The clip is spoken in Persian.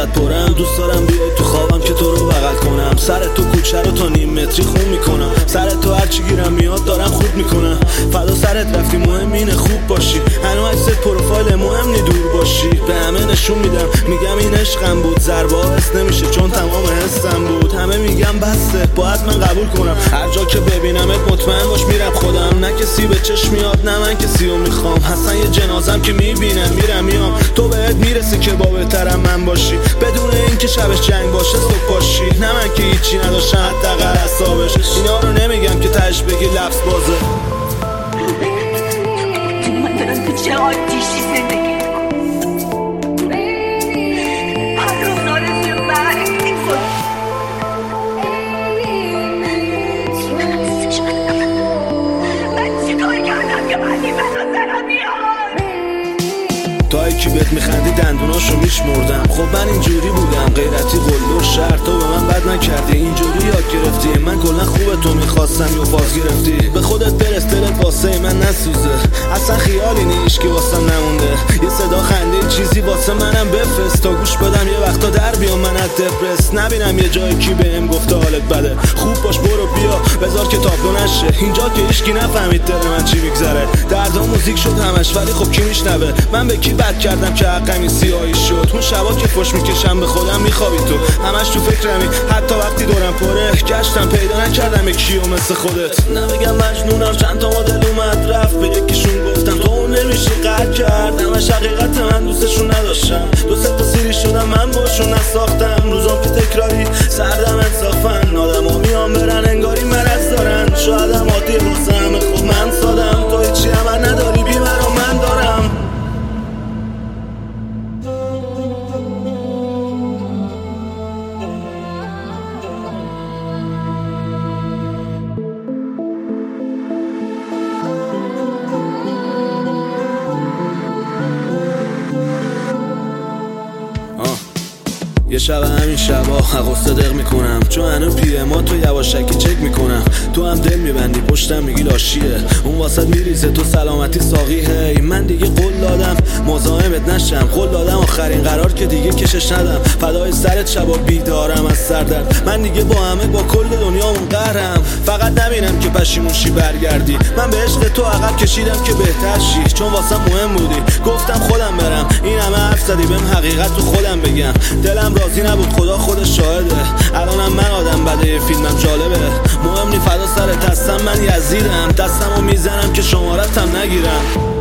ازت پرم. دوست دارم بیای تو خوابم که تو رو بغل کنم. سر تو کوچه رو تا نیم متری خون میکنم. سر تو هرچی گیرم میاد دارم خوب میکنم. فدا سرت رفتی مهم اینه خوب باشی. هنو عکست پروفایل مهم نی دور باشی. به همه نشون میدم میگم این عشقم بود. ضربه ها حس نمیشه چون تمام حسم بود. همه میگم بسته باید من قبول کنم. هر جا که ببینمت مطمئن باش میرم خودم. نه کسی به چشم میاد نه من کسی رو میخوام. حسن یه جنازم که میبینم میرم میام. تو بهت میرسی که با بهترم من باشی. بدون اینکه شبش جنگ باشه صبح باشی. نه من که هیچی نداشتم حداقل حسابش. اینا رو نمیگم که تهش بگی لفظ بازه. من دارم تو چه آتیشی زندگی هر روز آرزوی مرگ من چه کار کردم که بعدی من رو سرم بیاد. تا یکی بهت میخندی دندوناشو میشمردم. خب من اینجوری بودم غیرتی قلدر شهر. تو به من بد نکردی اینجوری یاد گرفتی. من کلا خوبه تو میخواستم یا باز گرفتی. به خودت برس دلت واسه من نسوزه. اصلا خیالی نیش که واسم نمونده. یه صدا خنده چیزی واسه منم بفرست تا گوش بدم یه وقتا در بیام من از دپرس. نبینم یه جایی کی بهم گفته حالت بده. خوب باش برو بیا بذار که تابلو نشه. اینجا که هیچکی نفهمید دل من چی میگذره. دردا موزیک شد همش ولی خب کی میشنوه. من به کی بد کردم که حقمی سیاهی شد. اون شبا که فش میکشم به خودم میخوابی تو. همش تو فکرمی حتی وقتی دورم پره. گشتم پیدا نکردم کیو مثل خودت. نمیگم مجنونم چند تا مدل اومد رفت. به یکیشون گفتم تو اون نمیشی قد کرد. همش حقیقت من دوستشون نداشتم. دو سه تا سیری شدم من باشون نساختم. روزام که تکراری سردم انصافن. آدما میان برن انگاری مرض دارن. شایدم عادی واسه همه خوب من سادم. تو هیچی هم نداری بی مرا من دارم. یه شب همین شبا حقوسته دق میکنم. چون هنو پی ما تو یواشکی چک میکنم. تو هم دل میبندی پشتم میگی لاشیه. اون واسط میریزه تو سلامتی ساقی. هی من دیگه قول دادم مزاحمت نشم. قول دادم آخرین قرار که دیگه کشش ندم. فدای سرت شبا بیدارم از سردرد. من دیگه با همه با کل دنیامون قهرم. فقط نبینم که پشیمون شی برگردی. من به عشق تو عقب کشیدم که بهتر شی. چون واسم مهم بودی گفتم خودم برم. این همه حرف زدی بهم حقیقت تو خودم بگم. دلم راضی نبود خدا خودش شاهده. الانم من آدم بده یه فیلمم جالبه. مهم نی فدا سرت هستم من یزیدم. دستمو میزنم که شمارتم نگیرم.